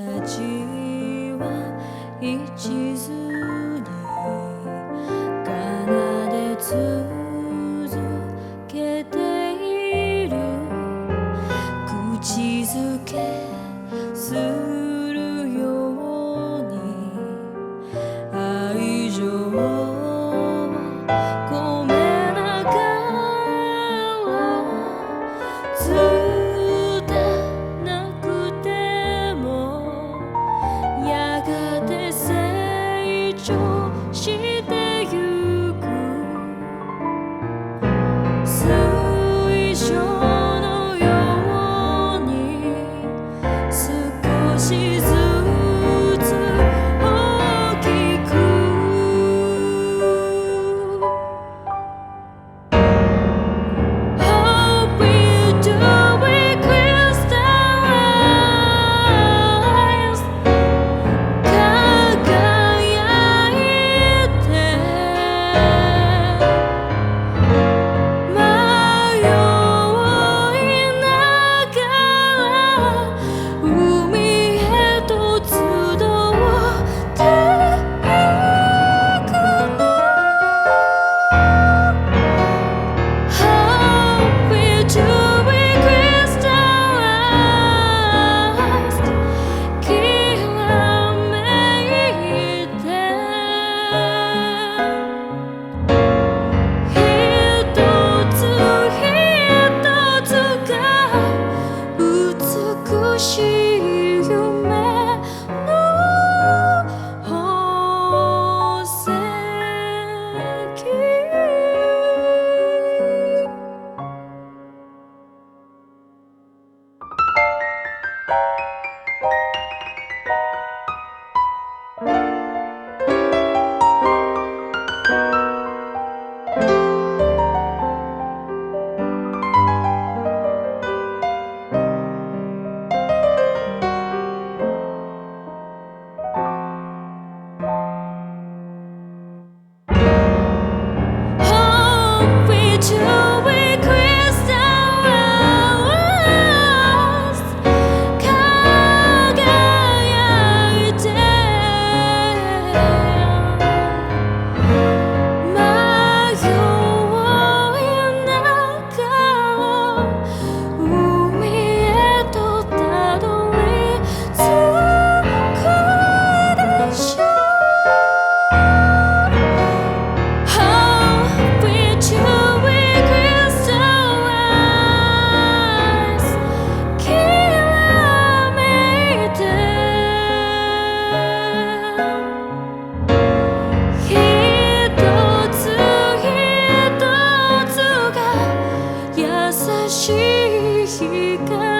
ちは一途に奏で続けている口づけするように愛情を込めながら伝えなくてもやがて成長してゆく水晶のように少しずつ大きくHope we do we crystallize 輝いて迷いながら海へと集っていくの Hope we do we crystallize きらめいて一つ一つが美しい夢の宝石Hope we do we crystallize 輝いて迷いながら海へとたどり着くでしょうHope we do we crystallize きらめいて一つ一つが優しい光